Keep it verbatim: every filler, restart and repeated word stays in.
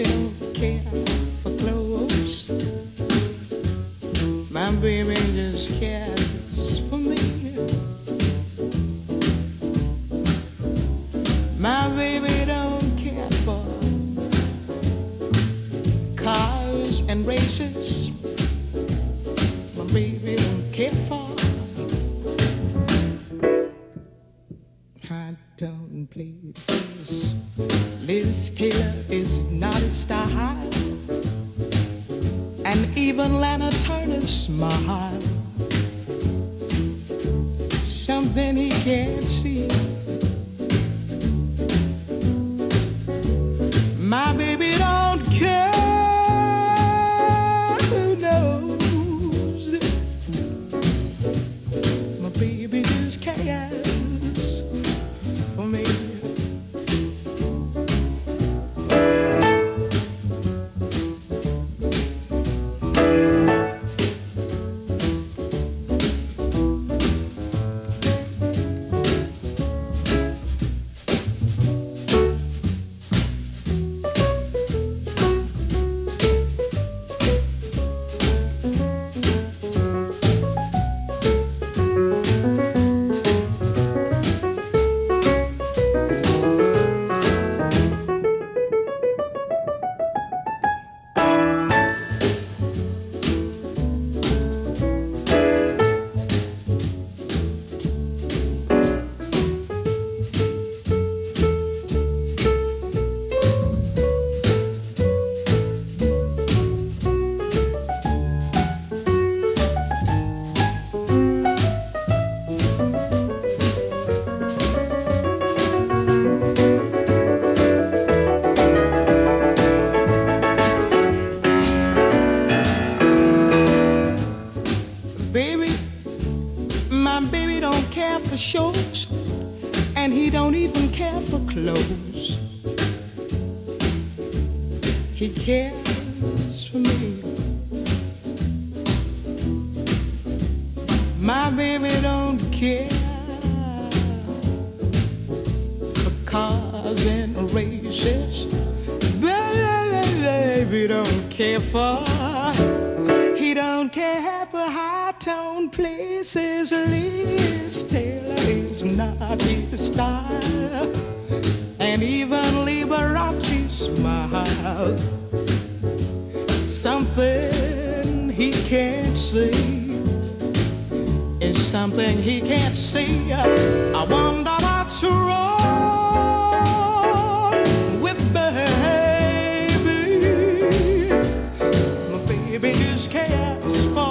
don't care for clothes. My baby just cares for me. My baby don't care for cars and races. My baby don't care for high tone places. Liz Taylor is not a style, and even Lana Turner's smile, something he can't see. My baby don't care who knows. My baby just cares for me. Shows, and he don't even care for clothes. He cares for me. My baby don't care for cars and races. Baby don't care for, he don't care for high-tone places. Liz Taylor is not his style, and even Liberace's smile, something he can't see is something he can't see. I wonder what's wrong with baby. My baby just cares for